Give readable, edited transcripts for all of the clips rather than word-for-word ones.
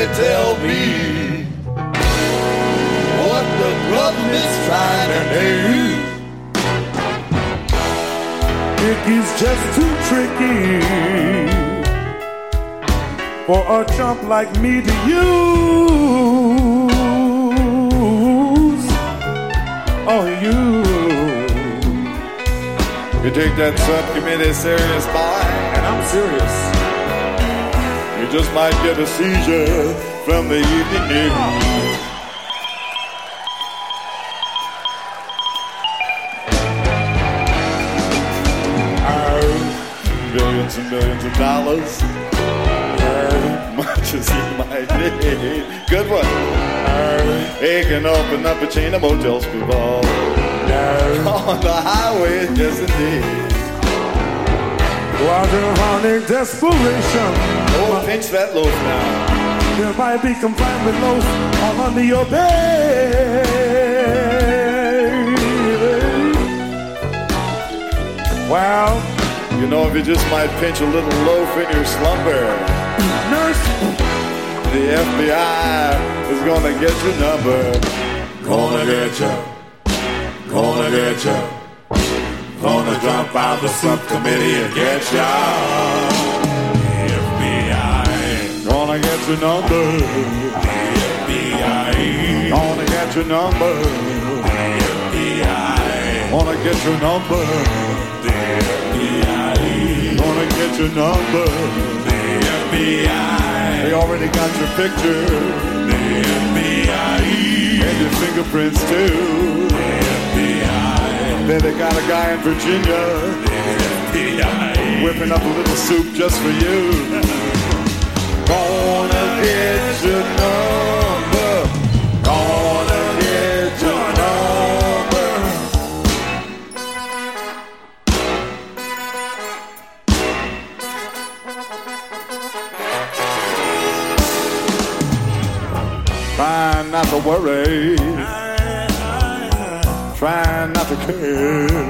somebody tell me what the problem is trying to do. It's just too tricky for a chump like me to use. Oh, you take that subcommittee serious, boy, and I'm serious. You just might get a seizure from the evening news. Billions and billions of dollars, much as he might need. Good one. He can open up a chain of motels, people. On the highway, yes indeed. While around in desperation, oh, pinch that loaf now. There might be confined with loaf all under your bed. Well, you know, if you just might pinch a little loaf in your slumber, nurse, the FBI is gonna get your number. Gonna get you. Gonna get you. Gonna jump out the subcommittee and get ya. FBI. Gonna get your number. FBI. Gonna get your number. FBI. Gonna get your number. FBI. Gonna get your number. FBI. They already got your picture. FBI. And your fingerprints too. Then they got a guy in Virginia whipping up a little soup just for you. Gonna get your number. Gonna get your number. Try not to worry. Trying not to care,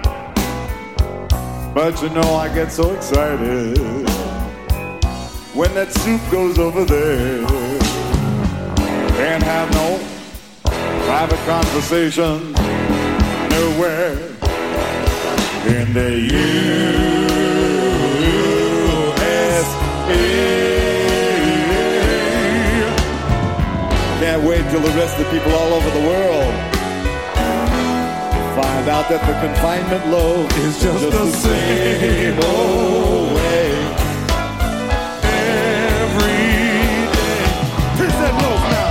but you know I get so excited when that soup goes over there. Can't have no private conversation nowhere in the USA. Can't wait till the rest of the people all over the world find out that the confinement loaf is just the same old way. Every day. Here's that loaf now.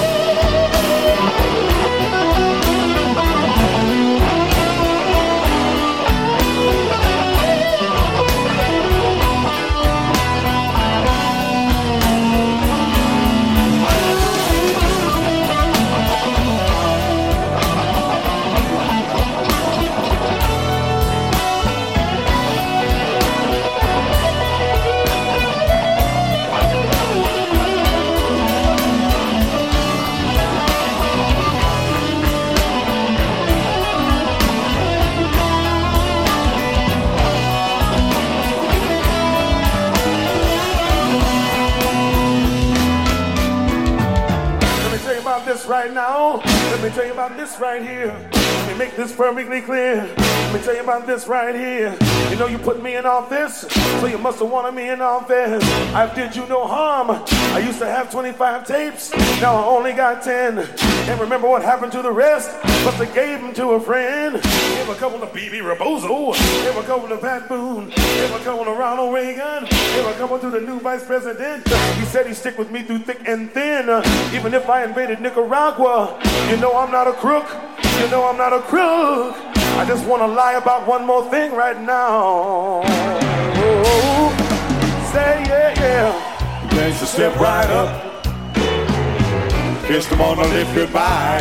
Right now, let me tell you about this right here. Let me make this perfectly clear. Let me tell you about this right here. You know you put me in office, so you must have wanted me in office. I did you no harm. I used to have 25 tapes, now I only got 10. Can't remember what happened to the rest, but they gave them to a friend. Gave a couple to B.B. Rebozo, gave a couple to Pat Boone, gave a couple to Ronald Reagan, gave a couple to the new vice president. He said he'd stick with me through thick and thin, even if I invaded Nicaragua. You know I'm not a crook, you know I'm not a crook. I just want to lie about one more thing right now. Oh, say yeah. Gangsta step right up, kissed him on the lip goodbye.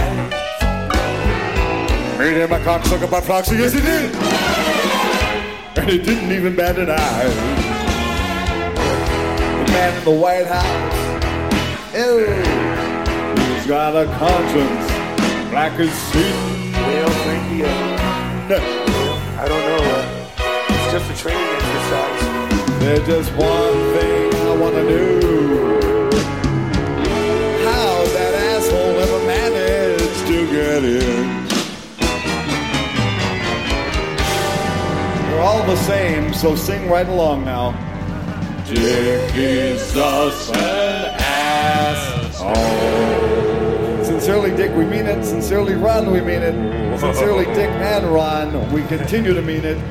Made him a cocksucker by proxy, yes he did. And he didn't even bat an eye. The man in the White House, he's got a conscience black as sin. Well, Frankie, I don't know. It's just a training exercise. There's just one thing I want to do. comedian. We're all the same, so sing right along now. Dick is just an asshole. Sincerely, Dick, we mean it. Sincerely, Ron, we mean it. Sincerely, Dick and Ron, we continue to mean it.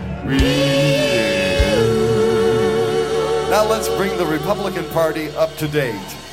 Now let's bring the Republican Party up to date.